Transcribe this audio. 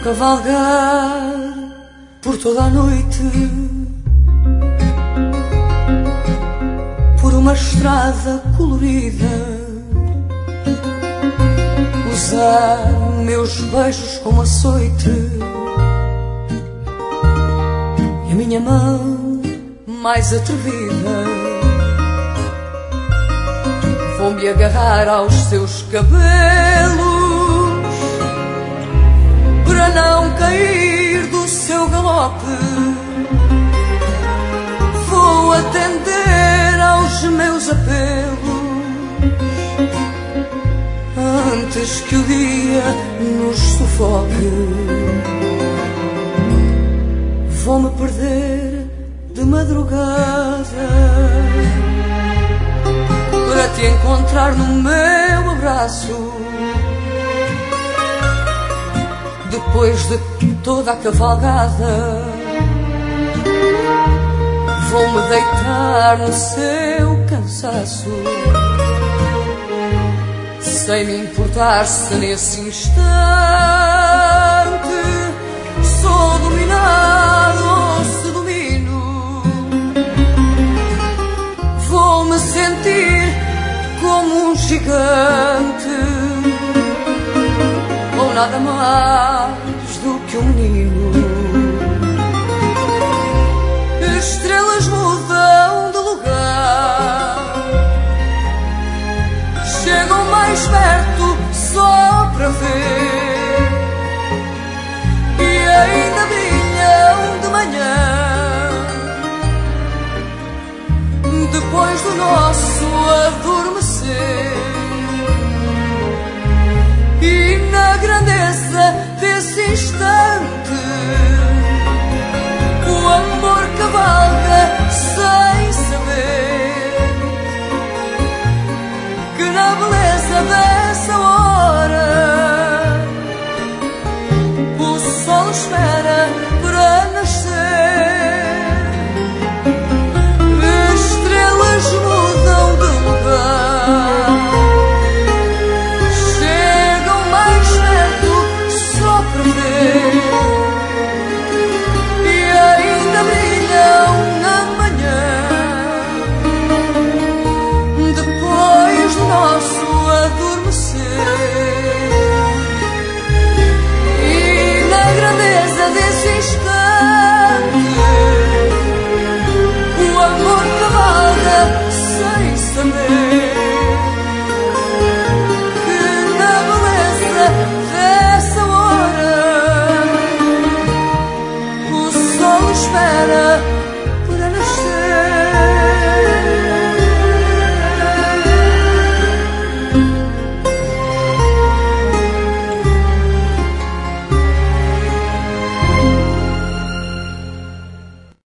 cavalgar por toda a noite, por uma estrada colorida, usar meus beijos como açoite e a minha mão mais atrevida. Vou-me agarrar aos seus cabelos para não cair do seu galope. Vou atender aos meus apelos antes que o dia nos sufoque. Vou-me perder de madrugada para te encontrar no meu abraço. Depois de toda a cavalgada, vou-me deitar no seu cansaço, sem me importar se nesse instante sou dominado ou se domino. Vou-me sentir como um gigante ou nada mais do que um menino. Estrelas mudam de lugar, chegam mais perto só para ver, e ainda brilham de manhã, depois do nosso adormecer. E na grandeza desse instante, o amor cavalga sem